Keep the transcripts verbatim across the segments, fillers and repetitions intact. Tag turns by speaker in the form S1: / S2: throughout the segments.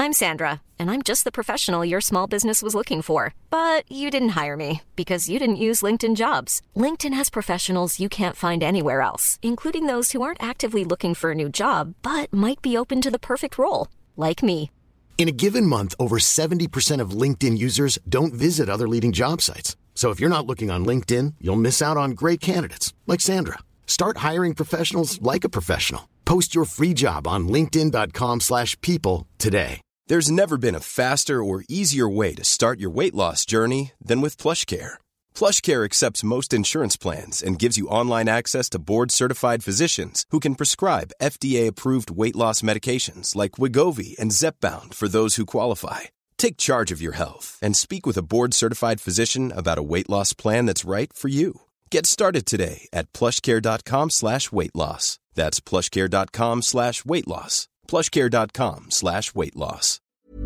S1: I'm Sandra, and I'm just the professional your small business was looking for. But you didn't hire me because you didn't use LinkedIn Jobs. LinkedIn has professionals you can't find anywhere else, including those who aren't actively looking for a new job, but might be open to the perfect role, like me.
S2: In a given month, over seventy percent of LinkedIn users don't visit other leading job sites. So if you're not looking on LinkedIn, you'll miss out on great candidates like Sandra. Start hiring professionals like a professional. Post your free job on linkedin dot com slash people today.
S3: There's never been a faster or easier way to start your weight loss journey than with PlushCare. PlushCare accepts most insurance plans and gives you online access to board-certified physicians who can prescribe F D A-approved weight loss medications like Wegovy and Zepbound for those who qualify. Take charge of your health and speak with a board-certified physician about a weight loss plan that's right for you. Get started today at plushcare.com slash weight loss. That's plushcare.com slash weight loss. plushcare.com slash weight loss.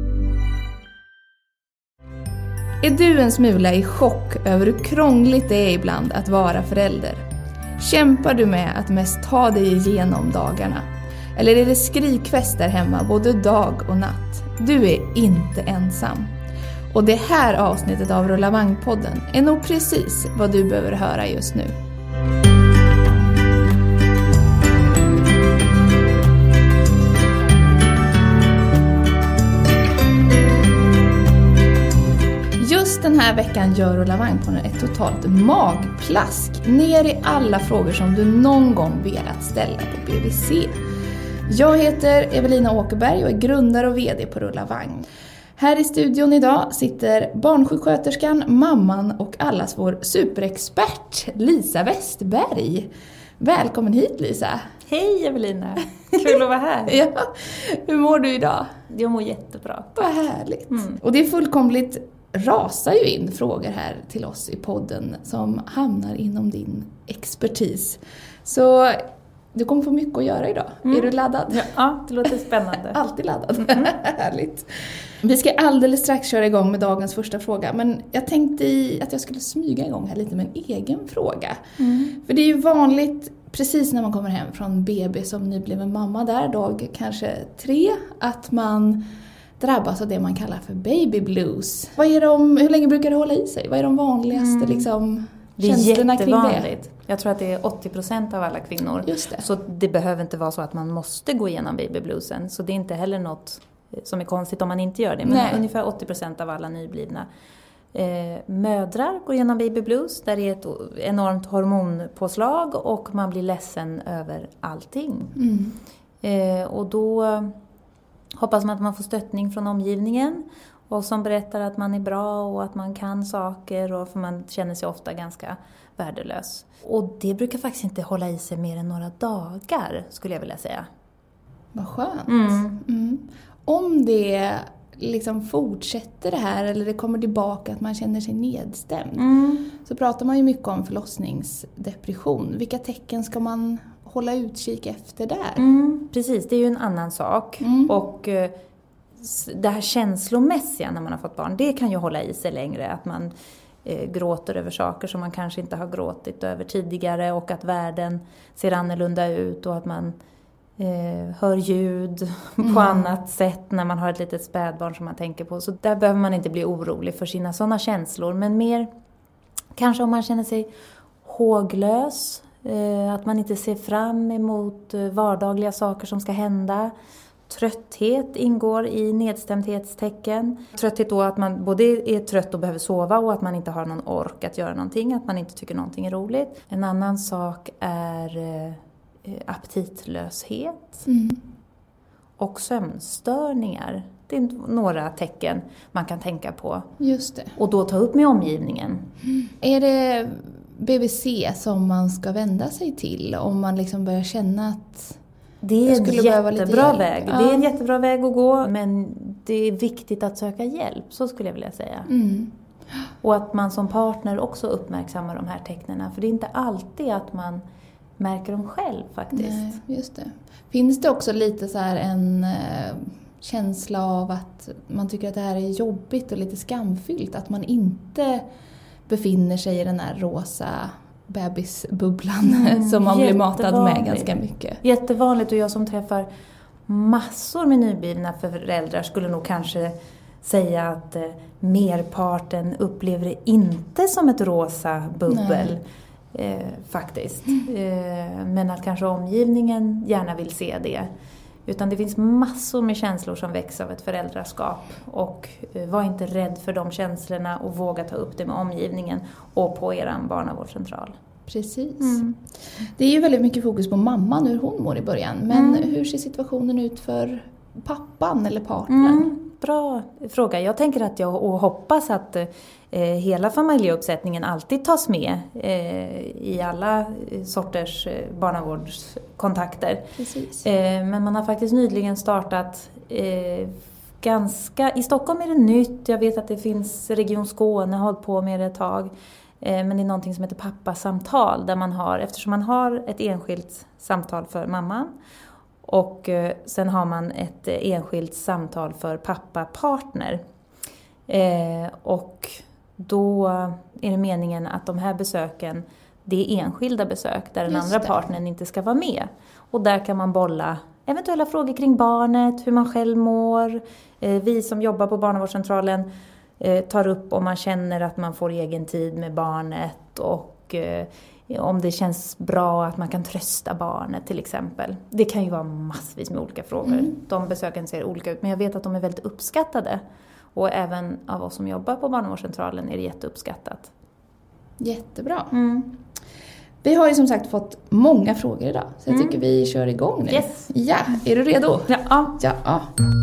S4: Är du en smula i chock över hur krångligt det är ibland att vara förälder? Kämpar du med att mest ta dig igenom dagarna? Eller är det skrikfest där hemma både dag och natt? Du är inte ensam. Och det här avsnittet av Rullavagn-podden är nog precis vad du behöver höra just nu. Just den här veckan gör Rullavagn-podden ett totalt magplask ner i alla frågor som du någon gång velat ställa på B V C. Jag heter Evelina Åkerberg och är grundare och vd på Rullavagn. Här i studion idag sitter barnsjuksköterskan, mamman och allas vår superexpert Lisa Westberg. Välkommen hit, Lisa.
S5: Hej Evelina, kul att vara här.
S4: Ja. Hur mår du idag?
S5: Jag mår jättebra.
S4: Vad härligt. Mm. Och det är fullkomligt rasar ju in frågor här till oss i podden som hamnar inom din expertis. Så du kommer få mycket att göra idag. Mm. Är du laddad?
S5: Ja, det låter spännande.
S4: Alltid laddad. Mm. Härligt. Vi ska alldeles strax köra igång med dagens första fråga. Men jag tänkte att jag skulle smyga igång här lite med en egen fråga. Mm. För det är ju vanligt precis när man kommer hem från B B som nybliven mamma där, dag kanske tre, att man drabbas av det man kallar för baby blues. Vad är de, hur länge brukar det hålla i sig? Vad är de vanligaste mm. liksom, känslorna kring det? Det är jättevanligt.
S5: Jag tror att det är åttio procent av alla kvinnor.
S4: Just det.
S5: Så det behöver inte vara så att man måste gå igenom baby bluesen. Så det är inte heller något som är konstigt om man inte gör det. Men Nej. ungefär åttio procent av alla nyblivna eh, mödrar går igenom baby blues. Där det är ett enormt hormonpåslag och man blir ledsen över allting. Mm. Eh, och då hoppas man att man får stöttning från omgivningen. Och som berättar att man är bra och att man kan saker. Och för man känner sig ofta ganska värdelös. Och det brukar faktiskt inte hålla i sig mer än några dagar, skulle jag vilja säga.
S4: Vad skönt.
S5: Mm.
S4: Mm. Om det liksom fortsätter det här eller det kommer tillbaka att man känner sig nedstämd. Mm. Så pratar man ju mycket om förlossningsdepression. Vilka tecken ska man hålla utkik efter där?
S5: Mm, precis, det är ju en annan sak. Mm. Och eh, det här känslomässiga när man har fått barn, det kan ju hålla i sig längre. Att man eh, gråter över saker som man kanske inte har gråtit över tidigare. Och att världen ser annorlunda ut och att man eh, hör ljud mm. på annat sätt när man har ett litet spädbarn som man tänker på. Så där behöver man inte bli orolig för sina sådana känslor. Men mer kanske om man känner sig håglös. Att man inte ser fram emot vardagliga saker som ska hända. Trötthet ingår i nedstämdhetstecken. Trötthet då att man både är trött och behöver sova och att man inte har någon ork att göra någonting. Att man inte tycker någonting är roligt. En annan sak är aptitlöshet. Mm. Och sömnstörningar. Det är några tecken man kan tänka på.
S4: Just det.
S5: Och då ta upp med omgivningen.
S4: Mm. Är det B V C som man ska vända sig till om man liksom börjar känna att
S5: det är en jättebra väg.
S4: Ja.
S5: Det är en jättebra väg att gå, men det är viktigt att söka hjälp, så skulle jag vilja säga.
S4: Mm.
S5: Och att man som partner också uppmärksammar de här tecknen, för det är inte alltid att man märker dem själv faktiskt.
S4: Nej, just det. Finns det också lite så här en eh, känsla av att man tycker att det här är jobbigt och lite skamfyllt, att man inte befinner sig i den här rosa bebisbubblan mm, som man blir matad med ganska mycket?
S5: Jättevanligt, och jag som träffar massor med nyblivna föräldrar skulle nog kanske säga att eh, merparten upplever det inte som ett rosa bubbel. Eh, faktiskt. Mm. Eh, men att kanske omgivningen gärna vill se det. Utan det finns massor med känslor som växer av ett föräldraskap. Och eh, var inte rädd för de känslorna och våga ta upp det med omgivningen och på eran barnavårdscentral.
S4: Precis.
S5: Mm.
S4: Det är ju väldigt mycket fokus på mamman, hur hon mår i början. Men
S5: Mm.
S4: hur ser situationen ut för pappan eller partnern?
S5: Mm. Bra fråga. Jag tänker att jag och hoppas att eh, hela familjeuppsättningen alltid tas med eh, i alla sorters eh, barnavårdskontakter.
S4: Precis.
S5: Eh, men man har faktiskt nyligen startat eh, ganska... I Stockholm är det nytt. Jag vet att det finns Region Skåne har hållit på med det ett tag. Eh, men det är någonting som heter pappasamtal där man har, eftersom man har ett enskilt samtal för mamman. Och sen har man ett enskilt samtal för pappa-partner. Eh, och då är det meningen att de här besöken, det är enskilda besök där den
S4: Just
S5: andra
S4: det.
S5: partnern inte ska vara med. Och där kan man bolla eventuella frågor kring barnet, hur man själv mår. Eh, vi som jobbar på barnavårdscentralen eh, tar upp om man känner att man får egen tid med barnet och... Eh, om det känns bra att man kan trösta barnet till exempel. Det kan ju vara massvis med olika frågor. Mm. De besöken ser olika ut. Men jag vet att de är väldigt uppskattade. Och även av oss som jobbar på barnavårdscentralen är det jätteuppskattat.
S4: Jättebra.
S5: Mm.
S4: Vi har ju som sagt fått många frågor idag. Så jag
S5: Mm.
S4: tycker vi kör igång nu.
S5: Yes.
S4: Ja, är du redo?
S5: Ja.
S4: Ja. ja.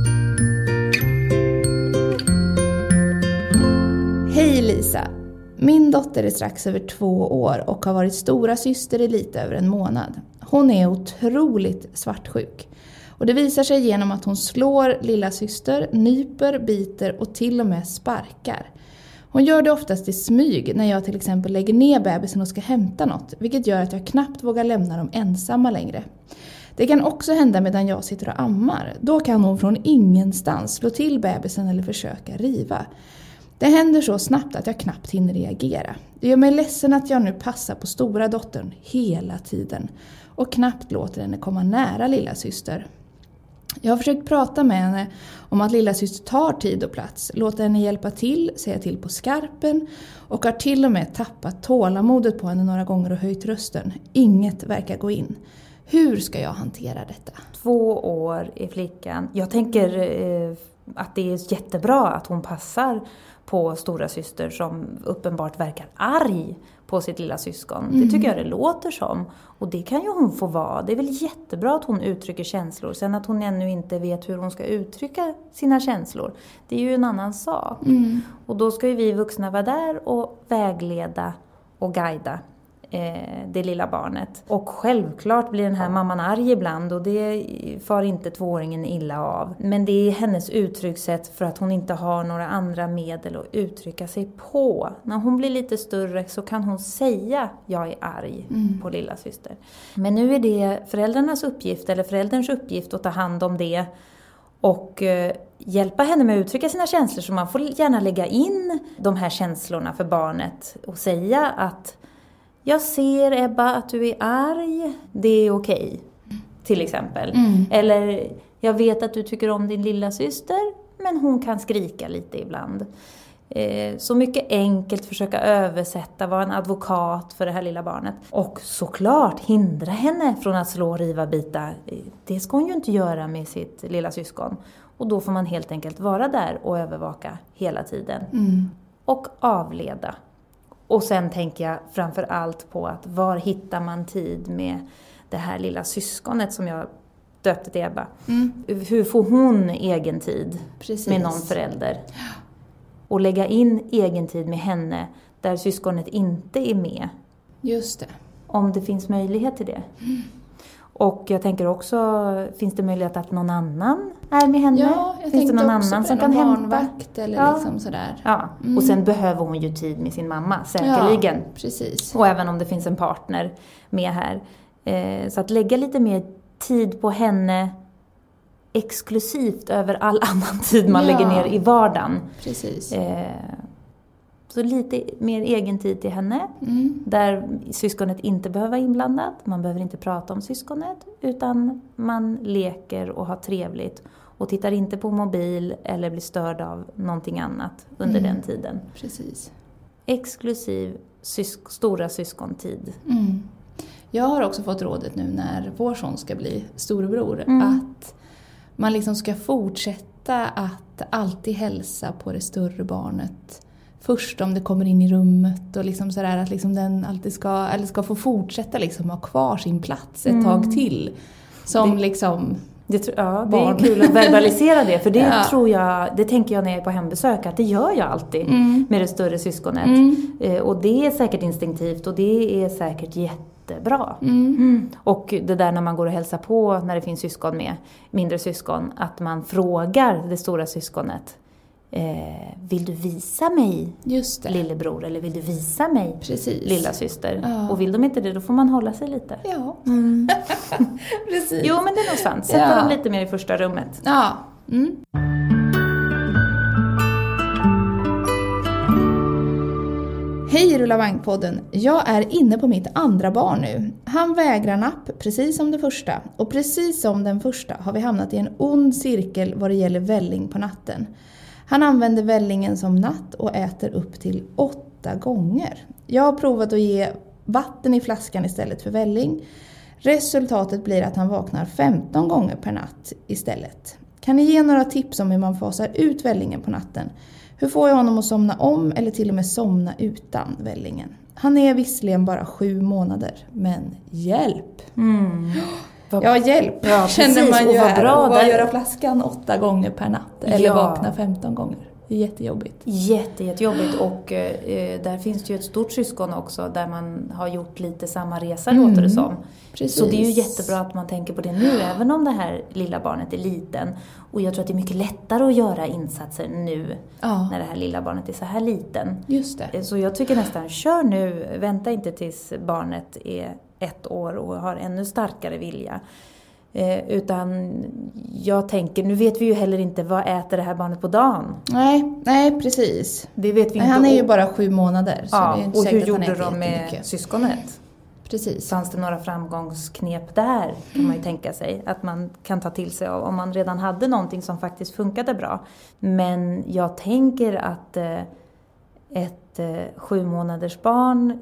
S4: Hej Lisa. Min dotter är strax över två år och har varit stora syster i lite över en månad. Hon är otroligt svartsjuk. Och det visar sig genom att hon slår lilla syster, nyper, biter och till och med sparkar. Hon gör det oftast i smyg när jag till exempel lägger ner bebisen och ska hämta något. Vilket gör att jag knappt vågar lämna dem ensamma längre. Det kan också hända medan jag sitter och ammar. Då kan hon från ingenstans slå till bebisen eller försöka riva. Det händer så snabbt att jag knappt hinner reagera. Det gör mig ledsen att jag nu passar på stora dottern hela tiden. Och knappt låter henne komma nära lilla syster. Jag har försökt prata med henne om att lilla syster tar tid och plats. Låter henne hjälpa till, säga till på skarpen. Och har till och med tappat tålamodet på henne några gånger och höjt rösten. Inget verkar gå in. Hur ska jag hantera detta?
S5: Två år är flickan. Jag tänker eh, att det är jättebra att hon passar på stora syster som uppenbart verkar arg på sitt lilla syskon. Mm. Det tycker jag det låter som. Och det kan ju hon få vara. Det är väl jättebra att hon uttrycker känslor. Sen att hon ännu inte vet hur hon ska uttrycka sina känslor. Det är ju en annan sak. Mm. Och då ska ju vi vuxna vara där och vägleda och guida det lilla barnet. Och självklart blir den här mamman arg ibland och det far inte tvååringen illa av. Men det är hennes uttryckssätt för att hon inte har några andra medel att uttrycka sig på. När hon blir lite större så kan hon säga jag är arg mm. på lilla syster. Men nu är det föräldrarnas uppgift eller förälderns uppgift att ta hand om det och eh, hjälpa henne med att uttrycka sina känslor. Så man får gärna lägga in de här känslorna för barnet och säga att jag ser Ebba att du är arg, det är okej, till exempel. Mm. Eller jag vet att du tycker om din lilla syster, men hon kan skrika lite ibland. Eh, så mycket enkelt försöka översätta, vara en advokat för det här lilla barnet. Och såklart hindra henne från att slå, riva, bita. Det ska hon ju inte göra med sitt lilla syskon. Och då får man helt enkelt vara där och övervaka hela tiden. Mm. Och avleda. Och sen tänker jag framför allt på att var hittar man tid med det här lilla syskonet som jag döpte till Ebba. Mm. Hur får hon egen tid Precis. Med någon förälder? Och lägga in egen tid med henne där syskonet inte är med.
S4: Just det.
S5: Om det finns möjlighet till det. Mm. Och jag tänker också, finns det möjlighet att någon annan är med henne?
S4: Ja, jag
S5: finns det någon
S4: också
S5: annan som kan hämta?
S4: Eller
S5: ja.
S4: liksom sådär.
S5: Ja, mm. och sen behöver hon ju tid med sin mamma, säkerligen.
S4: Ja, precis.
S5: Och även om det finns en partner med här. Eh, så att lägga lite mer tid på henne exklusivt över all annan tid man ja. lägger ner i vardagen.
S4: Precis.
S5: Eh, Så lite mer egen tid till henne.
S4: Mm.
S5: Där syskonet inte behöver vara inblandat. Man behöver inte prata om syskonet. Utan man leker och har trevligt. Och tittar inte på mobil eller blir störd av någonting annat under
S4: Mm.
S5: den tiden.
S4: Precis.
S5: Exklusiv sysk- stora syskontid.
S4: Mm. Jag har också fått rådet nu när vår son ska bli storebror.
S5: Mm.
S4: Att man liksom ska fortsätta att alltid hälsa på det större barnet. Först om det kommer in i rummet och liksom sådär att liksom den alltid ska, eller ska få fortsätta liksom ha kvar sin plats ett
S5: Mm.
S4: tag till. Som
S5: Det-
S4: liksom...
S5: Det, tr- ja, det
S4: Barn.
S5: är kul att verbalisera det. För det
S4: Ja.
S5: tror jag, det tänker jag när jag är på hembesök, att det gör jag alltid
S4: Mm.
S5: med det större syskonet.
S4: Mm.
S5: Eh, och det är säkert instinktivt och det är säkert jättebra.
S4: Mm.
S5: Mm. Och det där när man går och hälsar på när det finns syskon med, mindre syskon, att man frågar det stora syskonet. Eh, vill du visa mig
S4: Just det.
S5: lillebror eller vill du visa mig
S4: Precis.
S5: lilla syster?
S4: Ja.
S5: Och vill de inte det, då får man hålla sig lite.
S4: Ja,
S5: Mm.
S4: precis.
S5: Jo, men det är nog sant. Sätta
S4: Ja.
S5: dem lite mer i första rummet.
S4: Ja. Mm. Hej Rulla Vagn-podden. Jag är inne på mitt andra barn nu. Han vägrar napp, precis som det första. Och precis som den första har vi hamnat i en ond cirkel vad det gäller välling på natten. Han använder vällingen som natt och äter upp till åtta gånger. Jag har provat att ge vatten i flaskan istället för välling. Resultatet blir att han vaknar femton gånger per natt istället. Kan ni ge några tips om hur man fasar ut vällingen på natten? Hur får jag honom att somna om eller till och med somna utan vällingen? Han är visserligen bara sju månader, men hjälp!
S5: Mm. Vad-
S4: Ja, hjälp!
S5: Ja,
S4: Känner
S5: precis.
S4: man ju
S5: Och vad
S4: här.
S5: bra
S4: Och bara
S5: där.
S4: göra flaskan åtta gånger per natt. Eller
S5: Ja.
S4: vakna femton gånger. Det är jättejobbigt.
S5: Jätte, jättejobbigt och eh, där finns det ju ett stort syskon också där man har gjort lite samma resa
S4: Mm.
S5: låter det som.
S4: Precis.
S5: Så det är ju jättebra att man tänker på det nu även om det här lilla barnet är liten. Och jag tror att det är mycket lättare att göra insatser nu
S4: Ja,
S5: när det här lilla barnet är så här liten.
S4: just det.
S5: Så jag tycker nästan, kör nu, vänta inte tills barnet är ett år och har ännu starkare vilja. Eh, utan jag tänker, nu vet vi ju heller inte vad äter det här barnet på dagen.
S4: Nej, nej precis.
S5: Det vet vi
S4: Men
S5: inte.
S4: han är ju
S5: Och-
S4: bara sju månader. Så
S5: Ja,
S4: det är inte
S5: och hur
S4: säkert att han
S5: gjorde
S4: äter
S5: de med
S4: jättemycket.
S5: syskonet?
S4: Precis.
S5: Fanns det några framgångsknep där kan man ju tänka sig. Att man kan ta till sig av om man redan hade någonting som faktiskt funkade bra. Men jag tänker att eh, ett eh, sju månaders barn,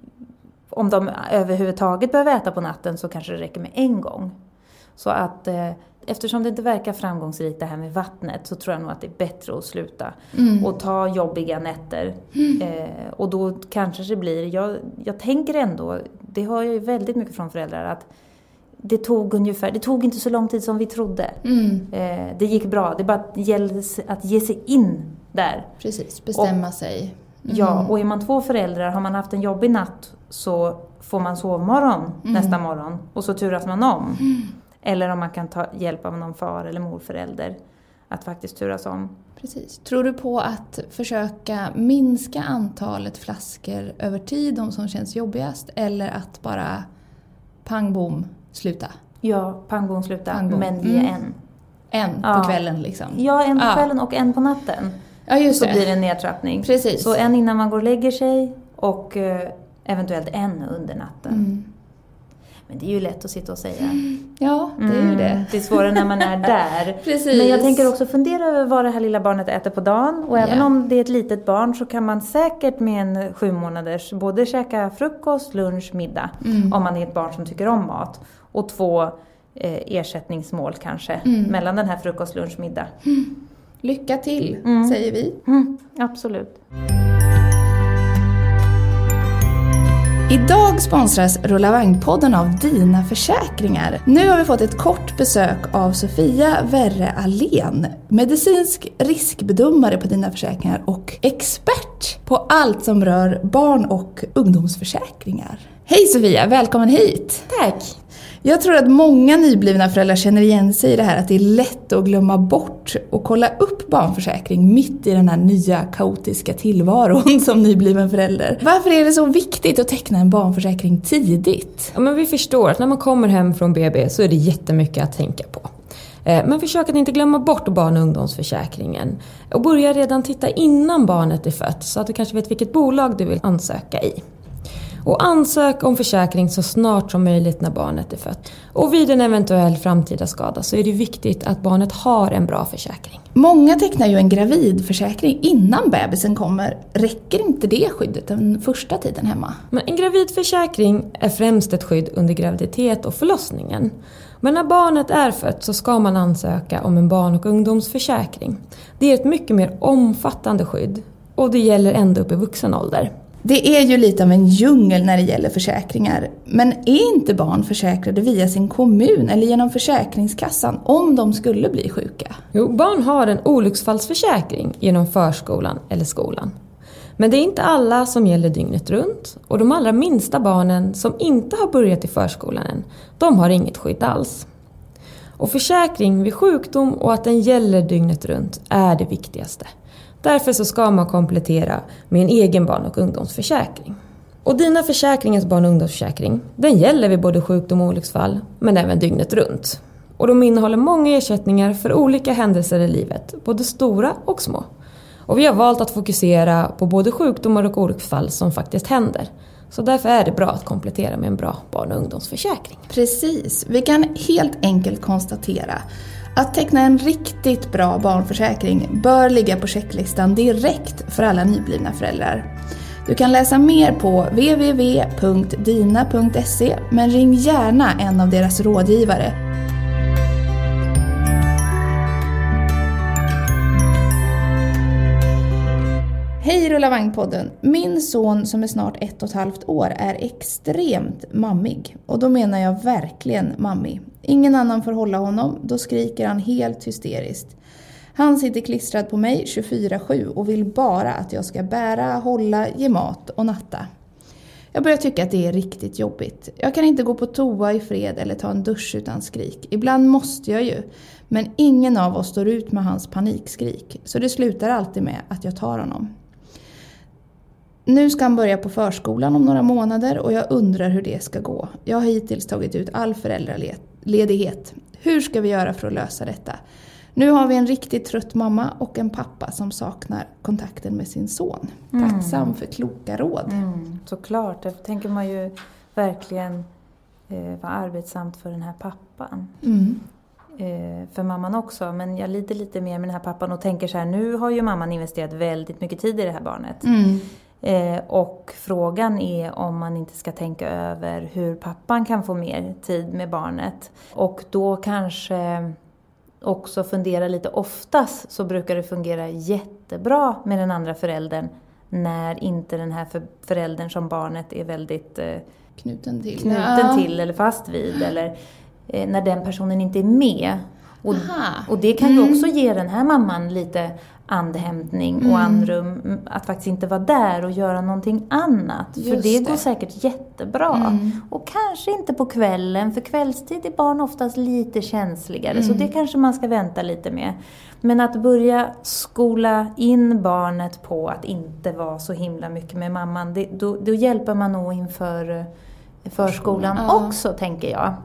S5: om de överhuvudtaget behöver äta på natten så kanske det räcker med en gång. Så att eh, eftersom det inte verkar framgångsrikt det här med vattnet så tror jag nog att det är bättre att sluta.
S4: Mm.
S5: Och ta jobbiga nätter. Eh, och då kanske det blir, jag, jag tänker ändå, det har jag ju väldigt mycket från föräldrar att det tog ungefär, det tog inte så lång tid som vi trodde.
S4: Mm.
S5: Eh, det gick bra, det bara gällde att ge sig in där.
S4: Precis, bestämma sig. Mm.
S5: Ja, och är man två föräldrar, har man haft en jobbig natt så får man sovmorgon
S4: Mm.
S5: nästa morgon och så turas man om. Eller om man kan ta hjälp av någon far eller morförälder att faktiskt turas om.
S4: Precis. Tror du på att försöka minska antalet flaskor över tid, de som känns jobbigast, eller att bara pang bom sluta?
S5: Ja, pang bom sluta,
S4: Pang bom.
S5: men ge
S4: Mm.
S5: en.
S4: En
S5: Ja.
S4: på kvällen liksom.
S5: Ja, en på
S4: Ja.
S5: kvällen och en på natten.
S4: Ja, just
S5: Så
S4: det.
S5: blir det en nedtrappning.
S4: Precis.
S5: Så en innan man går och lägger sig och eh, eventuellt en under natten.
S4: Mm.
S5: Men det är ju lätt att sitta och säga.
S4: Ja, det är ju
S5: Mm,
S4: det.
S5: Det är svårare när man är där.
S4: Precis.
S5: Men jag tänker också fundera över vad det här lilla barnet äter på dagen. Och även
S4: Ja.
S5: om det är ett litet barn så kan man säkert med en sju månaders både käka frukost, lunch, middag.
S4: Mm.
S5: Om man är ett barn som tycker om mat. Och två eh, ersättningsmål kanske.
S4: Mm.
S5: Mellan den här frukost, lunch, middag.
S4: Lycka till,
S5: Mm.
S4: säger vi.
S5: Mm, absolut.
S4: Idag sponsras Rulla Vagn-podden av Dina Försäkringar. Nu har vi fått ett kort besök av Sofia Werre Allén, medicinsk riskbedömare på Dina Försäkringar och expert på allt som rör barn- och ungdomsförsäkringar. Hej Sofia, välkommen hit!
S6: Tack!
S4: Jag tror att många nyblivna föräldrar känner igen sig i det här att det är lätt att glömma bort och kolla upp barnförsäkring mitt i den här nya kaotiska tillvaron som nybliven förälder. Varför är det så viktigt att teckna en barnförsäkring tidigt?
S6: Ja, men vi förstår att när man kommer hem från B B så är det jättemycket att tänka på. Men försök att inte glömma bort barn- och ungdomsförsäkringen. Och börja redan titta innan barnet är fött så att du kanske vet vilket bolag du vill ansöka i. Och ansök om försäkring så snart som möjligt när barnet är fött. Och vid en eventuell framtida skada så är det viktigt att barnet har en bra försäkring.
S4: Många tecknar ju en gravidförsäkring innan bebisen kommer. Räcker inte det skyddet den första tiden hemma?
S6: Men en gravidförsäkring är främst ett skydd under graviditet och förlossningen. Men när barnet är fött så ska man ansöka om en barn- och ungdomsförsäkring. Det är ett mycket mer omfattande skydd och det gäller ända upp i vuxen ålder.
S4: Det är ju lite av en djungel när det gäller försäkringar. Men är inte barn försäkrade via sin kommun eller genom Försäkringskassan om de skulle bli sjuka?
S6: Jo, barn har en olycksfallsförsäkring genom förskolan eller skolan. Men det är inte alla som gäller dygnet runt. Och de allra minsta barnen som inte har börjat i förskolan än, de har inget skydd alls. Och försäkring vid sjukdom och att den gäller dygnet runt är det viktigaste. Därför så ska man komplettera med en egen barn- och ungdomsförsäkring. Och dina försäkringars barn- och ungdomsförsäkring, den gäller vid både sjukdom och olycksfall, men även dygnet runt. Och de innehåller många ersättningar för olika händelser i livet, både stora och små. Och vi har valt att fokusera på både sjukdomar och olycksfall som faktiskt händer. Så därför är det bra att komplettera med en bra barn- och ungdomsförsäkring.
S4: Precis, vi kan helt enkelt konstatera att teckna en riktigt bra barnförsäkring bör ligga på checklistan direkt för alla nyblivna föräldrar. Du kan läsa mer på w w w punkt dina punkt se men ring gärna en av deras rådgivare. Hej Rullavagn-podden! Min son som är snart ett och ett halvt år är extremt mammig. Och då menar jag verkligen mammig. Ingen annan får hålla honom, då skriker han helt hysteriskt. Han sitter klistrad på mig tjugofyra sju och vill bara att jag ska bära, hålla, ge mat och natta. Jag börjar tycka att det är riktigt jobbigt. Jag kan inte gå på toa i fred eller ta en dusch utan skrik. Ibland måste jag ju. Men ingen av oss står ut med hans panikskrik. Så det slutar alltid med att jag tar honom. Nu ska han börja på förskolan om några månader och jag undrar hur det ska gå. Jag har hittills tagit ut all föräldraledighet. Hur ska vi göra för att lösa detta? Nu har vi en riktigt trött mamma och en pappa som saknar kontakten med sin son. Mm. Tacksam för kloka råd.
S5: Mm, såklart, det tänker man ju verkligen eh, vara arbetsamt för den här pappan. Mm. Eh, för mamman också, men jag lider lite mer med den här pappan och tänker så här, nu har ju mamman investerat väldigt mycket tid i det här barnet. Mm. Eh, och frågan är om man inte ska tänka över hur pappan kan få mer tid med barnet. Och då kanske också fundera lite, oftast så brukar det fungera jättebra med den andra föräldern när inte den här för, föräldern som barnet är väldigt eh,
S4: knuten till,
S5: knuten
S4: ja.
S5: till eller fast vid, eller eh, när den personen inte är med. Och, och det kan ju mm. också ge den här mamman lite andhämtning mm. och andrum att faktiskt inte vara där och göra någonting annat. Just för det, det går säkert jättebra. Mm. Och kanske inte på kvällen, för kvällstid är barn oftast lite känsligare. Mm. Så det kanske man ska vänta lite med. Men att börja skola in barnet på att inte vara så himla mycket med mamman, det, då, då hjälper man nog inför förskolan ja. också, tänker jag.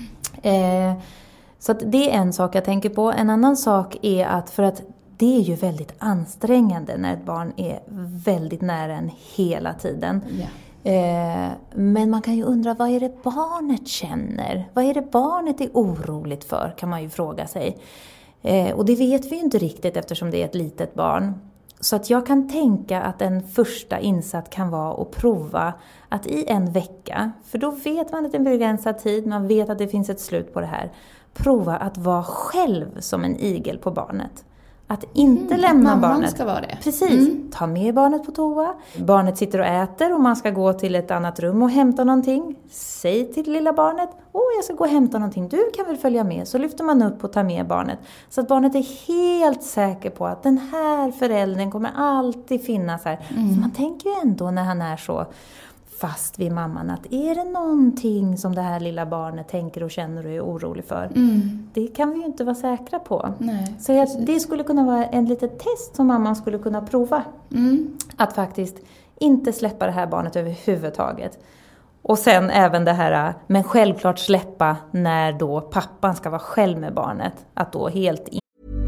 S5: Eh, Så att det är en sak jag tänker på. En annan sak är att, för att det är ju väldigt ansträngande när ett barn är väldigt nära en hela tiden. Yeah. Eh, men man kan ju undra, vad är det barnet känner? Vad är det barnet är oroligt för, kan man ju fråga sig. Eh, och det vet vi ju inte riktigt eftersom det är ett litet barn. Så att jag kan tänka att en första insats kan vara att prova att i en vecka, för då vet man att det är en begränsad tid, man vet att det finns ett slut på det här. Prova att vara själv som en igel på barnet. Att inte mm, lämna
S4: mamman
S5: barnet.
S4: Ska vara det.
S5: Precis. Mm. Ta med barnet på toa. Barnet sitter och äter och man ska gå till ett annat rum och hämta någonting. Säg till lilla barnet, åh jag ska gå och hämta någonting. Du kan väl följa med. Så lyfter man upp och tar med barnet. Så att barnet är helt säker på att den här föräldern kommer alltid finnas här. Mm. För man tänker ju ändå när han är så fast vid mamman att är det någonting som det här lilla barnet tänker och känner och är orolig för, mm. det kan vi ju inte vara säkra på.
S4: Nej,
S5: så jag, det skulle kunna vara en litet test som mamman skulle kunna prova. Mm. Att faktiskt inte släppa det här barnet överhuvudtaget. Och sen även det här, men självklart släppa när då pappan ska vara själv med barnet. Att då helt in-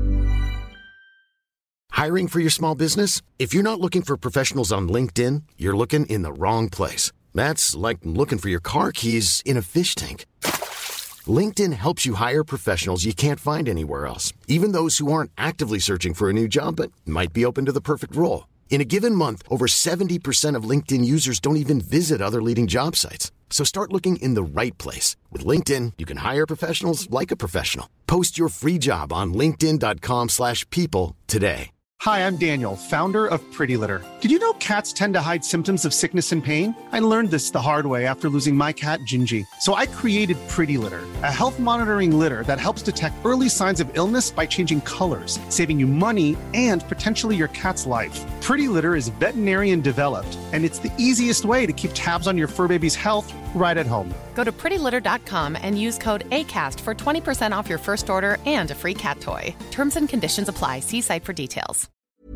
S2: Hiring for your small business? If you're not looking for professionals on LinkedIn, you're looking in the wrong place. That's like looking for your car keys in a fish tank. LinkedIn helps you hire professionals you can't find anywhere else, even those who aren't actively searching for a new job but might be open to the perfect role. In a given month, over seventy percent of LinkedIn users don't even visit other leading job sites. So start looking in the right place. With LinkedIn, you can hire professionals like a professional. Post your free job on linkedin dot com slash people today.
S7: Hi, I'm Daniel, founder of Pretty Litter. Did you know cats tend to hide symptoms of sickness and pain? I learned this the hard way after losing my cat, Gingy. So I created Pretty Litter, a health monitoring litter that helps detect early signs of illness by changing colors, saving you money and potentially your cat's life. Pretty Litter is veterinarian developed, and it's the easiest way to keep tabs on your fur baby's health right at home.
S8: Go to pretty litter dot com and use code ACAST for twenty percent off your first order and a free cat toy. Terms and conditions apply. See site for details.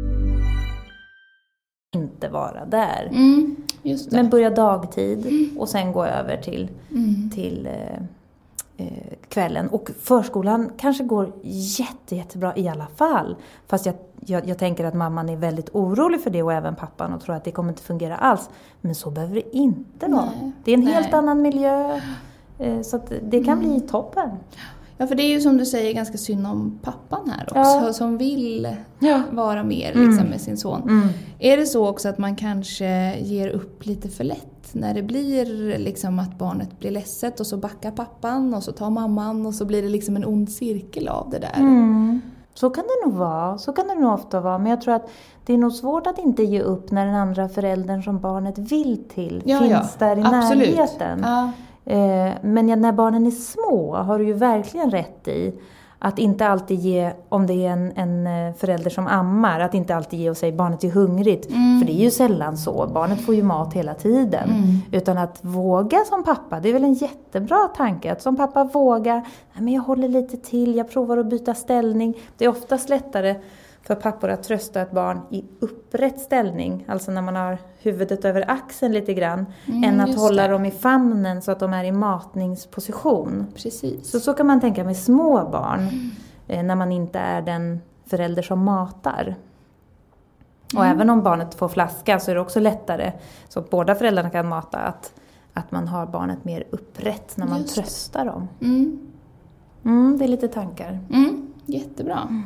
S5: Inte vara där.
S4: Mm, just det.
S5: Men börja dagtid
S4: mm.
S5: och sen gå över till,
S4: mm.
S5: till eh, eh, kvällen. Och förskolan kanske går jätte, jättebra i alla fall. Fast jag, jag, jag tänker att mamman är väldigt orolig för det och även pappan och tror att det kommer inte fungera alls. Men så behöver det inte vara.
S4: Nej.
S5: Det är en
S4: Nej.
S5: helt annan miljö. Eh, så att det kan
S4: mm.
S5: bli toppen.
S4: Ja, för det är ju som du säger ganska synd om pappan här också.
S5: Ja.
S4: Som vill
S5: ja.
S4: vara mer
S5: mm.
S4: liksom, med sin son.
S5: Mm.
S4: Är det så också att man kanske ger upp lite för lätt? När det blir liksom att barnet blir ledset och så backar pappan och så tar mamman och så blir det liksom en ond cirkel av det där.
S5: Mm. Så kan det nog vara. Så kan det nog ofta vara. Men jag tror att det är nog svårt att inte ge upp när den andra föräldern som barnet vill till
S4: ja,
S5: finns
S4: ja.
S5: där i
S4: Absolut.
S5: närheten.
S4: Ja.
S5: Men när barnen är små har du ju verkligen rätt i att inte alltid ge, om det är en, en förälder som ammar, att inte alltid ge och säga barnet är hungrigt. Mm. För det är ju sällan så. Barnet får ju mat hela tiden. Mm. Utan att våga som pappa, det är väl en jättebra tanke. Att som pappa våga, nej men jag håller lite till, jag provar att byta ställning. Det är oftast lättare för pappor att trösta ett barn i upprätt ställning. Alltså när man har huvudet över axeln lite grann. Mm, än att hålla det. Dem i famnen så att de är i matningsposition.
S4: Precis.
S5: Så, så kan man tänka med små barn. Mm. Eh, när man inte är den förälder som matar. Mm. Och även om barnet får flaska så är det också lättare. Så att båda föräldrarna kan mata. Att, att man har barnet mer upprätt när man Just tröstar dem. Mm. Mm, det är lite tankar.
S4: Mm, jättebra. Mm.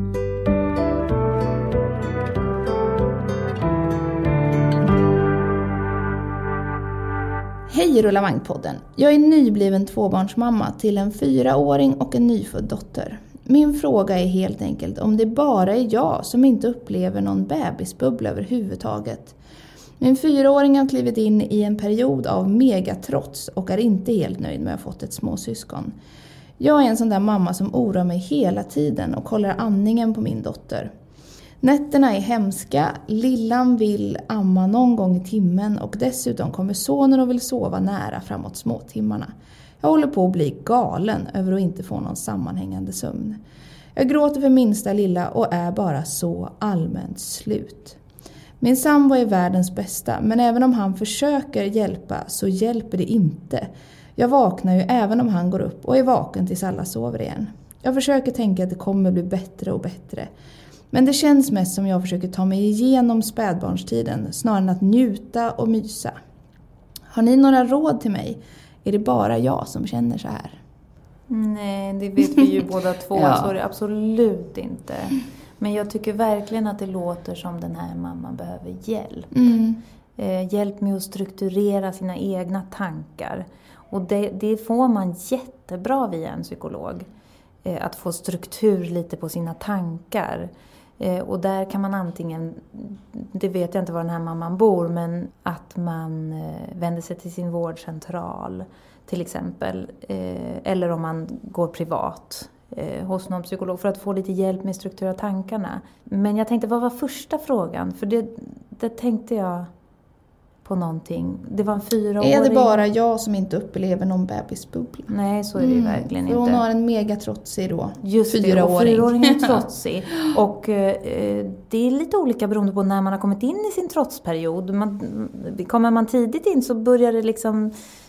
S4: Hej Rullavagn-podden. Jag är nybliven tvåbarnsmamma till en fyraåring och en nyfödd dotter. Min fråga är helt enkelt om det bara är jag som inte upplever någon bebisbubbla överhuvudtaget. Min fyraåring har klivit in i en period av megatrots och är inte helt nöjd med att ha fått ett småsyskon. Jag är en sån där mamma som oroar mig hela tiden och håller andningen på min dotter. Nätterna är hemska, lillan vill amma någon gång i timmen och dessutom kommer sonen och vill sova nära framåt småtimmarna. Jag håller på att bli galen över att inte få någon sammanhängande sömn. Jag gråter för minsta lilla och är bara så allmänt slut. Min sambo är världens bästa, men även om han försöker hjälpa så hjälper det inte. Jag vaknar ju även om han går upp och är vaken tills alla sover igen. Jag försöker tänka att det kommer bli bättre och bättre. Men det känns mest som jag försöker ta mig igenom spädbarnstiden snarare än att njuta och mysa. Har ni några råd till mig? Är det bara jag som känner så här?
S5: Nej, det vet vi ju båda två.
S4: Ja.
S5: Så är det absolut inte. Men jag tycker verkligen att det låter som den här mamman behöver hjälp.
S4: Mm.
S5: Eh, hjälp med att strukturera sina egna tankar. Och det, det får man jättebra via en psykolog. Eh, att få struktur lite på sina tankar. Eh, och där kan man antingen, det vet jag inte var den här mamman bor, men att man eh, vänder sig till sin vårdcentral till exempel. Eh, eller om man går privat eh, hos någon psykolog för att få lite hjälp med strukturera tankarna. Men jag tänkte, vad var första frågan? För det, det tänkte jag... på någonting. Det var en fyraåring.
S4: Är det bara jag som inte upplever någon bebisbubbla?
S5: Nej, så är det ju mm. verkligen
S4: För
S5: inte.
S4: hon har en megatrotsig då.
S5: Just
S4: fyraåring.
S5: det, och fyraåringen är trotsig. Och eh, det är lite olika beroende på när man har kommit in i sin trotsperiod. Man, kommer man tidigt in så börjar det liksom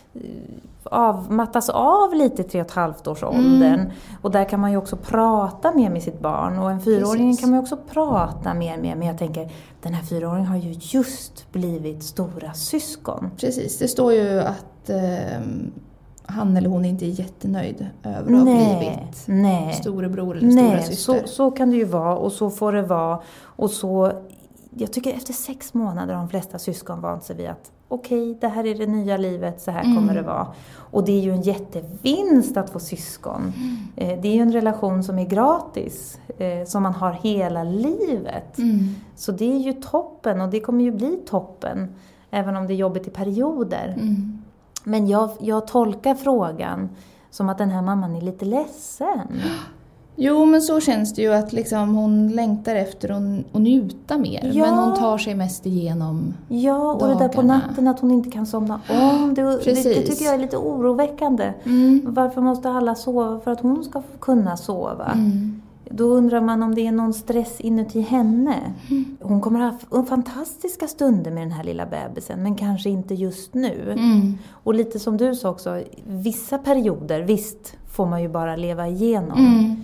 S5: av, mattas av lite tre och ett halvt års åldern. Mm. Och där kan man ju också prata mer med sitt barn. Och en fyraåring Precis. Kan man ju också prata mer med. Men jag tänker, den här fyraåringen har ju just blivit stora syskon.
S4: Precis, det står ju att eh, han eller hon inte är jättenöjd över att ha blivit
S5: nej.
S4: storebror eller
S5: nej,
S4: stora syster.
S5: Så, så kan det ju vara och så får det vara. Och så, jag tycker efter sex månader har de flesta syskon vant sig vid att okej, okay, det här är det nya livet, så här mm. kommer det vara. Och det är ju en jättevinst att få syskon. Mm. Det är ju en relation som är gratis, som man har hela livet. Mm. Så det är ju toppen, och det kommer ju bli toppen, även om det är jobbigt i perioder. Mm. Men jag, jag tolkar frågan som att den här mamman är lite ledsen.
S4: Jo, men så känns det ju att liksom hon längtar efter att njuta mer. Ja. Men hon tar sig mest igenom
S5: Ja, och dagarna. Det där på natten att hon inte kan somna om. Det, det, det tycker jag är lite oroväckande. Mm. Varför måste alla sova för att hon ska kunna sova? Mm. Då undrar man om det är någon stress inuti henne. Mm. Hon kommer ha haft fantastiska stunder med den här lilla bebisen, men kanske inte just nu. Mm. Och lite som du sa också, vissa perioder, visst får man ju bara leva igenom. Mm.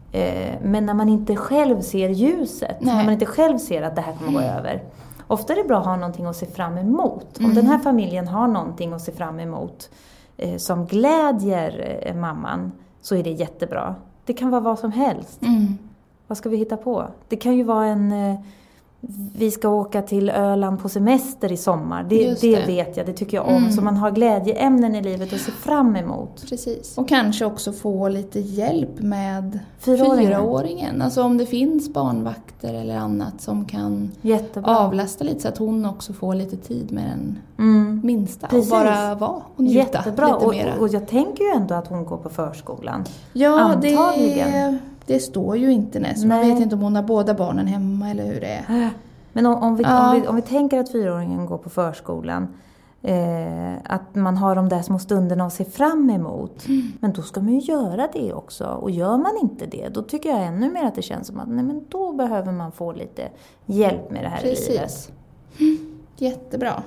S5: Men när man inte själv ser ljuset, Nej. när man inte själv ser att det här kommer gå över. Ofta är det bra att ha någonting att se fram emot. Mm. Om den här familjen har någonting att se fram emot eh, som glädjer eh, mamman, så är det jättebra. Det kan vara vad som helst. Mm. Vad ska vi hitta på? Det kan ju vara en... Eh, vi ska åka till Öland på semester i sommar. Det, det. det vet jag, det tycker jag om. Mm. Så man har glädjeämnen i livet att se fram emot.
S4: Precis. Och kanske också få lite hjälp med
S5: fyraåringen.
S4: fyraåringen. Alltså om det finns barnvakter eller annat som kan
S5: Jättebra.
S4: avlasta lite, så att hon också får lite tid med den
S5: mm.
S4: minsta.
S5: Precis.
S4: Och bara vara och njuta
S5: Jättebra.
S4: lite
S5: och,
S4: mera.
S5: Och jag tänker ju ändå att hon går på förskolan.
S4: Ja,
S5: Antagligen.
S4: det... Det står ju inte nästan. Man vet inte om hon har båda barnen hemma eller hur det är.
S5: Men om, om, vi,
S4: ja.
S5: om, vi, om vi tänker att fyraåringen går på förskolan. Eh, att man har de där små stunderna att se fram emot. Mm. Men då ska man ju göra det också. Och gör man inte det, då tycker jag ännu mer att det känns som att nej, men då behöver man få lite hjälp med det här
S4: Precis.
S5: i livet.
S4: Mm. Jättebra.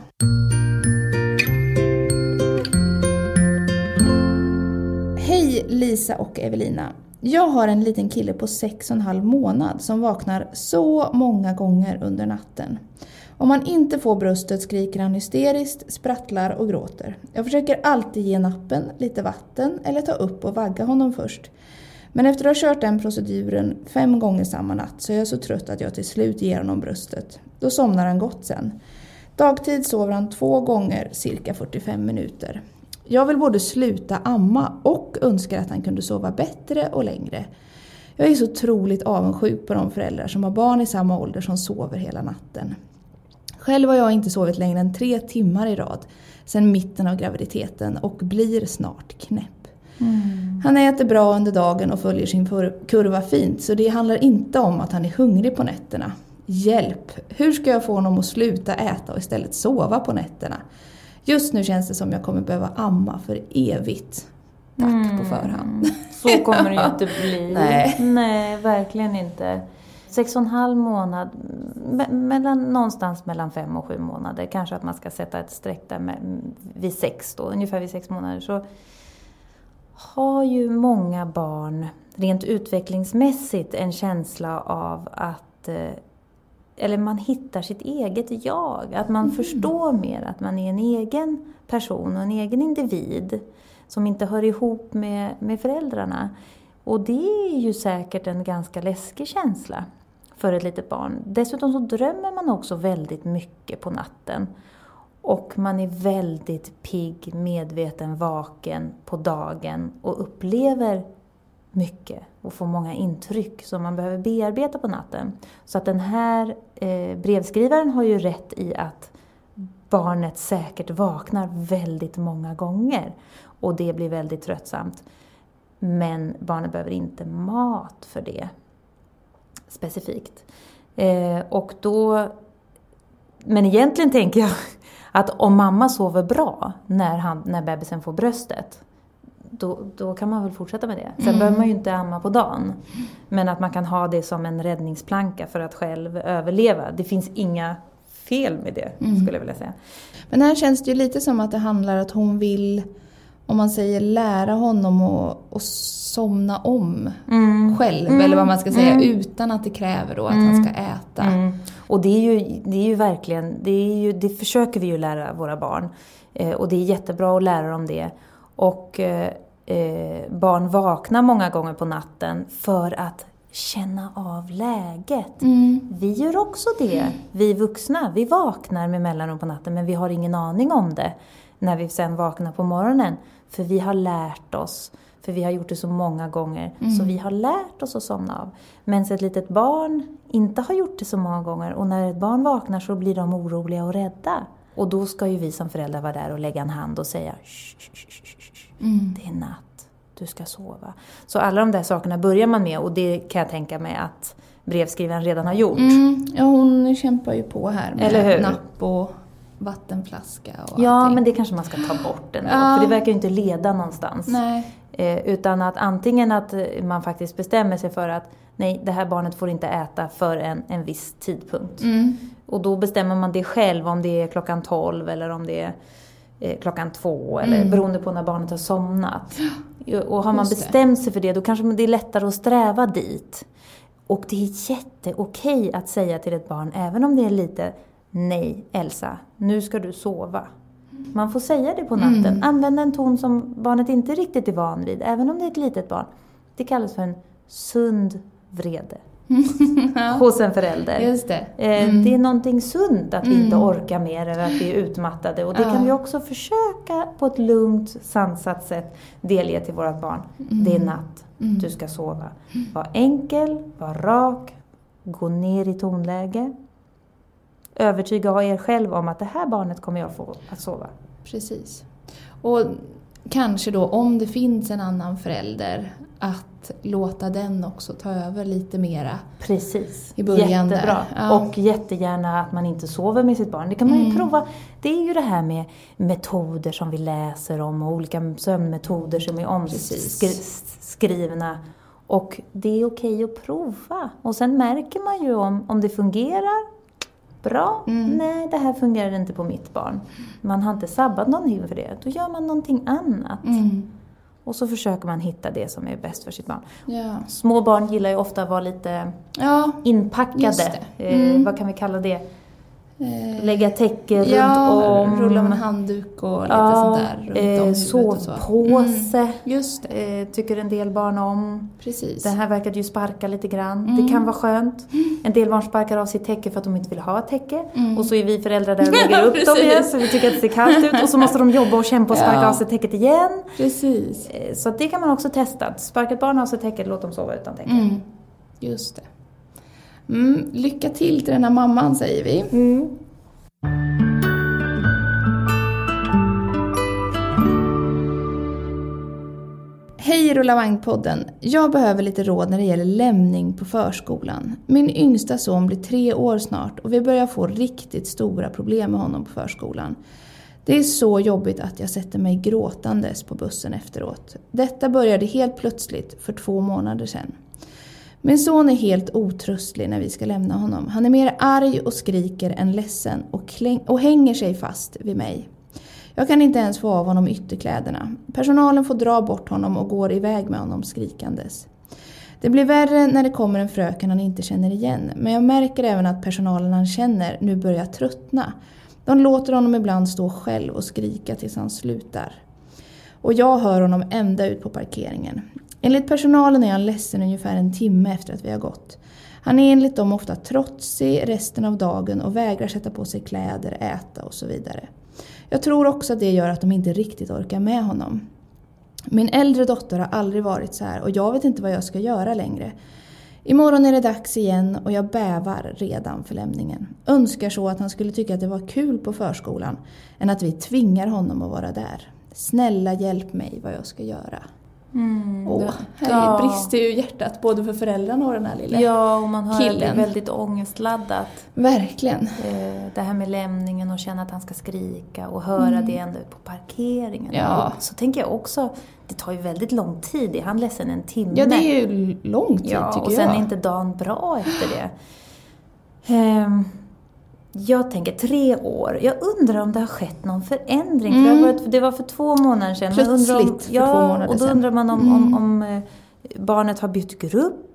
S4: Hej Lisa och Evelina. Jag har en liten kille på sex och en halv månad som vaknar så många gånger under natten. Om han inte får bröstet skriker han hysteriskt, sprattlar och gråter. Jag försöker alltid ge nappen, lite vatten eller ta upp och vagga honom först. Men efter att ha kört den proceduren fem gånger samma natt så är jag så trött att jag till slut ger honom bröstet. Då somnar han gott sen. Dagtid sover han två gånger cirka fyrtiofem minuter. Jag vill både sluta amma och önskar att han kunde sova bättre och längre. Jag är så otroligt avundsjuk på de föräldrar som har barn i samma ålder som sover hela natten. Själv har jag inte sovit längre än tre timmar i rad sedan mitten av graviditeten och blir snart knäpp. Mm. Han äter bra under dagen och följer sin kurva fint, så det handlar inte om att han är hungrig på nätterna. Hjälp! Hur ska jag få honom att sluta äta och istället sova på nätterna? Just nu känns det som jag kommer behöva amma för evigt. Tack mm. på förhand.
S5: Så kommer det ju inte bli.
S4: Nej.
S5: Nej, verkligen inte. Sex och en halv månad, mellan, någonstans mellan fem och sju månader. Kanske att man ska sätta ett streck där med, vid sex då, ungefär vid sex månader. Så har ju många barn rent utvecklingsmässigt en känsla av att... Eller man hittar sitt eget jag. Att man mm. förstår mer att man är en egen person och en egen individ. Som inte hör ihop med, med föräldrarna. Och det är ju säkert en ganska läskig känsla för ett litet barn. Dessutom så drömmer man också väldigt mycket på natten. Och man är väldigt pigg, medveten, vaken på dagen. Och upplever mycket och får många intryck som man behöver bearbeta på natten. Så att den här eh, brevskrivaren har ju rätt i att barnet säkert vaknar väldigt många gånger. Och det blir väldigt tröttsamt. Men barnet behöver inte mat för det specifikt. Eh, och då, men egentligen tänker jag Att om mamma sover bra när, han, när bebisen får bröstet, då, då kan man väl fortsätta med det. Sen mm. behöver man ju inte amma på dagen. Men att man kan ha det som en räddningsplanka för att själv överleva. Det finns inga fel med det, mm. skulle jag vilja säga.
S4: Men här känns det ju lite som att det handlar att hon vill, om man säger, lära honom att, att somna om mm. själv. Mm. Eller vad man ska säga, mm. utan att det kräver då att mm. han ska äta. Mm.
S5: Och det är ju, det är ju verkligen, det, är ju, det försöker vi ju lära våra barn. Eh, och det är jättebra att lära dem det. Och eh, barn vaknar många gånger på natten för att känna av läget. Mm. Vi gör också det. Vi vuxna, vi vaknar med mellanrum på natten, men vi har ingen aning om det när vi sen vaknar på morgonen. För vi har lärt oss, för vi har gjort det så många gånger, mm. så vi har lärt oss att somna av. Men så ett litet barn inte har gjort det så många gånger, och när ett barn vaknar så blir de oroliga och rädda. Och då ska ju vi som föräldrar vara där och lägga en hand och säga shh, shh, shh, shh. Mm. Det är natt, du ska sova. Så alla de där sakerna börjar man med, och det kan jag tänka mig att brevskrivaren redan har gjort.
S4: Mm. Ja, hon kämpar ju på här med Eller hur? napp och vattenflaska och
S5: Ja,
S4: allting.
S5: Men det kanske man ska ta bort ändå,
S4: ja.
S5: för det verkar ju inte leda någonstans.
S4: Nej.
S5: Eh, utan att antingen att man faktiskt bestämmer sig för att nej, det här barnet får inte äta för en, en viss tidpunkt. Mm. Och då bestämmer man det själv, om det är klockan tolv eller om det är eh, klockan två, eller mm. beroende på när barnet har somnat. Och har man bestämt sig för det, då kanske det är lättare att sträva dit. Och det är jätteokej att säga till ett barn, även om det är lite, nej Elsa, nu ska du sova. Man får säga det på natten. Mm. Använd en ton som barnet inte riktigt är van vid, även om det är ett litet barn. Det kallas för en sund vrede. Ja. Hos en förälder.
S4: Just det.
S5: Mm. Det är någonting sunt att vi mm. inte orkar mer, eller att vi är utmattade. Och det ja. kan vi också försöka på ett lugnt, sansat sätt delge till vårt barn. Mm. Det är natt. Mm. Du ska sova. Var enkel, var rak, gå ner i tonläge. Övertyga er själv om att det här barnet kommer jag få att sova.
S4: Precis. Och kanske då, om det finns en annan förälder, att låta den också ta över lite mera.
S5: Precis.
S4: I början.
S5: Jättebra.
S4: Där. Ja.
S5: Och jättegärna att man inte sover med sitt barn. Det kan man ju mm. prova. Det är ju det här med metoder som vi läser om, och olika sömnmetoder som är omskrivna. Och det är okej att prova. Och sen märker man ju om, om det fungerar. Bra, mm. nej det här fungerar inte på mitt barn. Man har inte sabbat någonting för det. Då gör man någonting annat. Mm. Och så försöker man hitta det som är bäst för sitt barn. Ja. Små barn gillar ju ofta att vara lite ja, inpackade. Mm. Eh, vad kan vi kalla det? Eh, Lägga täcke runt
S4: ja,
S5: om.
S4: Rulla med en handduk och lite ja, sånt där. Runt eh, om
S5: sovpåse.
S4: Mm. Just det.
S5: Eh, tycker en del barn om.
S4: Precis.
S5: Den här verkar ju sparka lite grann. Mm. Det kan vara skönt. En del barn sparkar av sitt täcke för att de inte vill ha ett täcke. Mm. Och så är vi föräldrar där och lägger upp dem igen. Så vi tycker att det ser kallt ut. Och så måste de jobba och kämpa och sparka ja. av sig täcket igen.
S4: Precis.
S5: Eh, så det kan man också testa. Sparka ett barn av sig täcket, låt dem sova utan täcke.
S4: Mm. Just det. Mm. Lycka till till den här mamman, säger vi.
S5: Mm.
S4: Hej Rullavagn-podden. Jag behöver lite råd när det gäller lämning på förskolan. Min yngsta son blir tre år snart och vi börjar få riktigt stora problem med honom på förskolan. Det är så jobbigt att jag sätter mig gråtandes på bussen efteråt. Detta började helt plötsligt för två månader sedan. Min son är helt otröstlig när vi ska lämna honom. Han är mer arg och skriker än ledsen och, kläng- och hänger sig fast vid mig. Jag kan inte ens få av honom ytterkläderna. Personalen får dra bort honom och går iväg med honom skrikandes. Det blir värre när det kommer en fröken han inte känner igen. Men jag märker även att personalen han känner nu börjar tröttna. De låter honom ibland stå själv och skrika tills han slutar. Och jag hör honom ända ut på parkeringen. Enligt personalen är han ledsen ungefär en timme efter att vi har gått. Han är enligt dem ofta trotsig resten av dagen och vägrar sätta på sig kläder, äta och så vidare. Jag tror också att det gör att de inte riktigt orkar med honom. Min äldre dotter har aldrig varit så här och jag vet inte vad jag ska göra längre. Imorgon är det dags igen och jag bävar redan för lämningen. Önskar så att han skulle tycka att det var kul på förskolan än att vi tvingar honom att vara där. Snälla hjälp mig vad jag ska göra. Mm, Åh, här ja. brister ju hjärtat både för föräldrarna och den här lilla
S5: Ja, och man har
S4: killen.
S5: Det väldigt ångestladdat.
S4: Verkligen.
S5: Det här med lämningen och känna att han ska skrika och höra mm. det ändå på parkeringen.
S4: Ja.
S5: Så tänker jag också, det tar ju väldigt lång tid. Är han ledsen en timme?
S4: Ja, det är ju lång tid
S5: ja,
S4: tycker
S5: och sen
S4: jag.
S5: är inte dagen bra efter det. Um, Jag tänker tre år. Jag undrar om det har skett någon förändring. Mm. För det, var ett, det var för två månader sedan.
S4: Plötsligt om, för
S5: ja,
S4: två månader
S5: och då undrar man om, mm. om, om, om barnet har bytt grupp.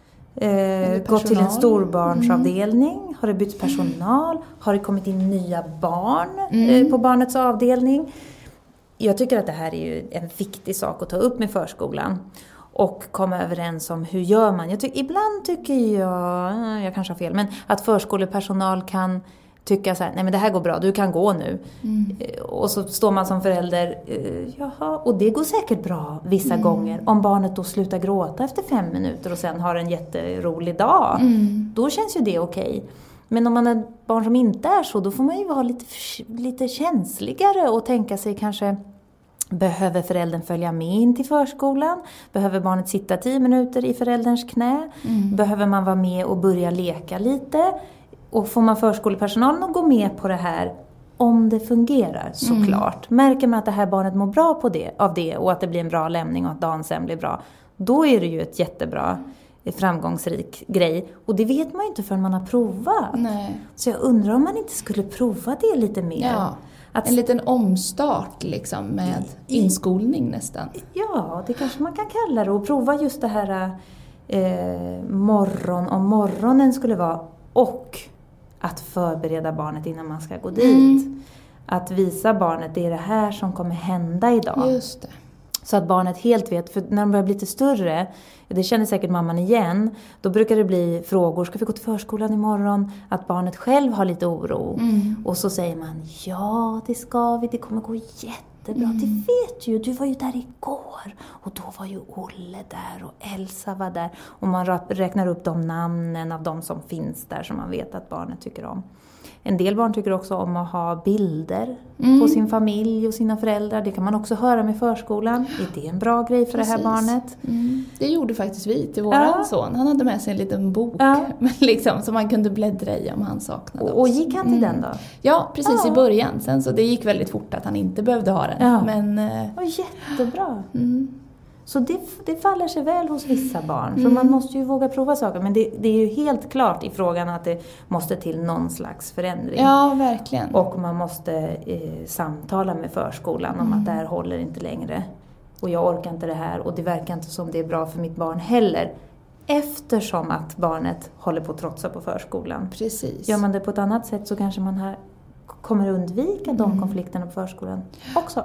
S5: Eh, gått till en storbarnsavdelning. Mm. Har det bytt personal? Har det kommit in nya barn mm. eh, på barnets avdelning? Jag tycker att det här är ju en viktig sak att ta upp med förskolan. Och komma överens om hur gör man. Jag tycker, ibland tycker jag, jag kanske har fel, men att förskolepersonal kan tycka så här, nej men det här går bra, du kan gå nu. Mm. Och så står man som förälder, jaha, och det går säkert bra vissa mm. gånger. Om barnet då slutar gråta efter fem minuter och sen har en jätterolig dag, mm. då känns ju det okej. Men om man är barn som inte är så, då får man ju vara lite, lite känsligare och tänka sig kanske, behöver föräldern följa med in till förskolan? Behöver barnet sitta tio minuter i förälderns knä? Mm. Behöver man vara med och börja leka lite? Och får man förskolepersonalen att gå med på det här om det fungerar, såklart. Mm. Märker man att det här barnet mår bra på det, av det och att det blir en bra lämning och att dagen sen blir bra, då är det ju ett jättebra framgångsrik grej. Och det vet man ju inte förrän man har provat.
S4: Nej.
S5: Så jag undrar om man inte skulle prova det lite mer.
S4: Ja. Att en liten omstart liksom med inskolning nästan.
S5: Ja, det kanske man kan kalla det. Och prova just det här eh, morgon om morgonen skulle vara. Och att förbereda barnet innan man ska gå dit. Mm. Att visa barnet, det är det här som kommer hända idag.
S4: Just det.
S5: Så att barnet helt vet, för när de börjar bli lite större, det känner säkert mamman igen, då brukar det bli frågor, ska vi gå till förskolan imorgon? Att barnet själv har lite oro. Mm. Och så säger man, ja det ska vi, det kommer gå jättebra. Mm. Det vet ju, du var ju där igår. Och då var ju Olle där och Elsa var där. Och man räknar upp de namnen av de som finns där som man vet att barnet tycker om. En del barn tycker också om att ha bilder mm. på sin familj och sina föräldrar. Det kan man också höra med förskolan. Är det en bra grej för Precis. Det här barnet?
S4: Mm. Det gjorde faktiskt vi till våran ja. son. Han hade med sig en liten bok ja. liksom, som man kunde bläddra i om han saknade
S5: Och, och gick han till mm. den då?
S4: Ja, precis ja. i början. Sen så det gick väldigt fort att han inte behövde ha den.
S5: Ja.
S4: Men,
S5: och jättebra.
S4: Mm.
S5: Så det, det faller sig väl hos vissa barn. Mm. Så man måste ju våga prova saker. Men det, det är ju helt klart i frågan att det måste till någon slags förändring.
S4: Ja, verkligen.
S5: Och man måste eh, samtala med förskolan om mm. att det här håller inte längre. Och jag orkar inte det här. Och det verkar inte som det är bra för mitt barn heller. Eftersom att barnet håller på att trotsa på förskolan.
S4: Precis.
S5: Gör man det på ett annat sätt så kanske man här kommer undvika de mm. konflikterna på förskolan också.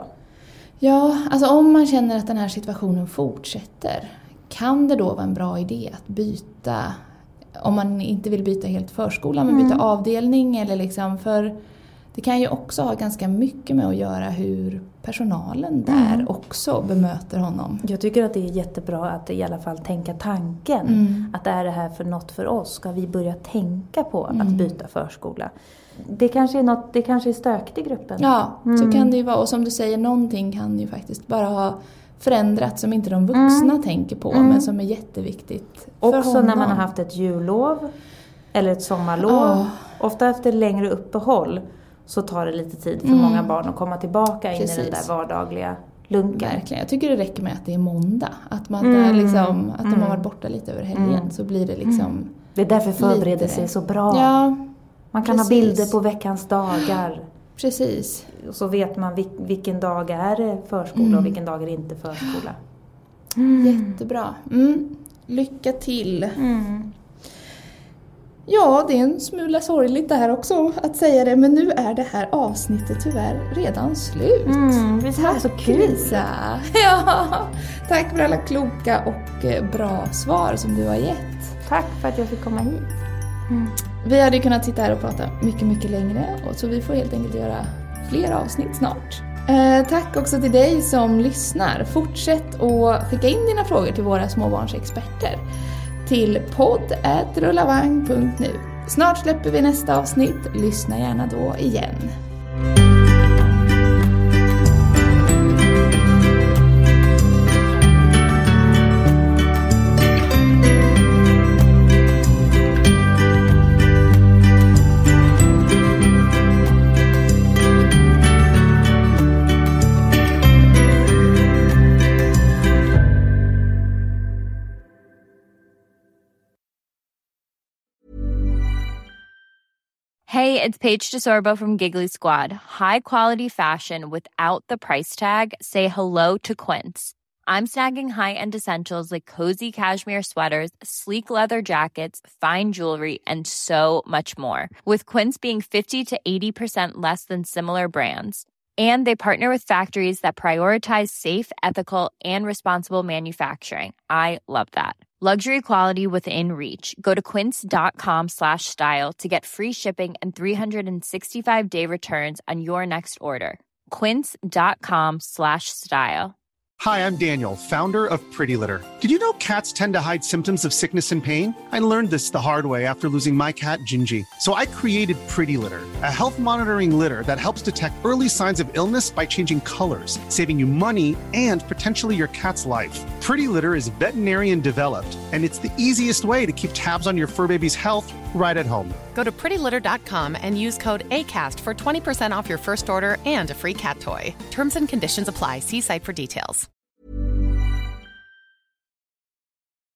S4: Ja, alltså om man känner att den här situationen fortsätter, kan det då vara en bra idé att byta, om man inte vill byta helt förskola, men byta mm. avdelning eller liksom, för det kan ju också ha ganska mycket med att göra hur personalen där mm. också bemöter honom.
S5: Jag tycker att det är jättebra att i alla fall tänka tanken, mm. att är det här för något för oss? Ska vi börja tänka på mm. att byta förskola? Det kanske är något, det kanske är stökigt i gruppen.
S4: Ja, mm. så kan det ju vara. Och som du säger, någonting kan ju faktiskt bara ha förändrats som inte de vuxna mm. tänker på, mm. men som är jätteviktigt för
S5: också
S4: honom.
S5: När man har haft ett jullov eller ett sommarlov. Oh. Ofta efter längre uppehåll så tar det lite tid för mm. många barn att komma tillbaka Precis. in i den där vardagliga lunken.
S4: Verkligen. Jag tycker det räcker med att det är måndag. Att, man mm. där liksom, att mm. de har varit borta lite över helgen. Mm. Så blir det liksom mm.
S5: Det är därför förberedelse är så bra.
S4: Ja,
S5: man kan Precis. ha bilder på veckans dagar.
S4: Precis.
S5: Och så vet man vil- vilken dag är det förskola mm. och vilken dag är det inte förskola.
S4: Mm. Jättebra. Mm. Lycka till.
S5: Mm.
S4: Ja, det är en smula sorgligt det här också att säga det, men nu är det här avsnittet tyvärr redan slut.
S5: Mm, det är så kul.
S4: Lisa. Ja, tack för alla kloka och bra svar som du har gett.
S5: Tack för att jag fick komma hit.
S4: Mm. Vi hade kunnat sitta här och prata mycket, mycket längre, och så vi får helt enkelt göra fler avsnitt snart. Eh, tack också till dig som lyssnar. Fortsätt att skicka in dina frågor till våra småbarnsexperter till podd at rullavagn punkt nu. Snart släpper vi nästa avsnitt. Lyssna gärna då igen.
S9: Hey, it's Paige DeSorbo from Giggly Squad. High quality fashion without the price tag. Say hello to Quince. I'm snagging high-end essentials like cozy cashmere sweaters, sleek leather jackets, fine jewelry, and so much more. With Quince being fifty to eighty percent less than similar brands. And they partner with factories that prioritize safe, ethical, and responsible manufacturing. I love that. Luxury quality within reach. Go to quince.com slash style to get free shipping and three sixty-five day returns on your next order. Quince.com slash style.
S7: Hi, I'm Daniel, founder of Pretty Litter. Did you know cats tend to hide symptoms of sickness and pain? I learned this the hard way after losing my cat, Gingy. So I created Pretty Litter, a health monitoring litter that helps detect early signs of illness by changing colors, saving you money and potentially your cat's life. Pretty Litter is veterinarian developed, and it's the easiest way to keep tabs on your fur baby's health right at home.
S8: Go to pretty litter dot com and use code ACAST for twenty percent off your first order and a free cat toy. Terms and conditions apply. See site for details.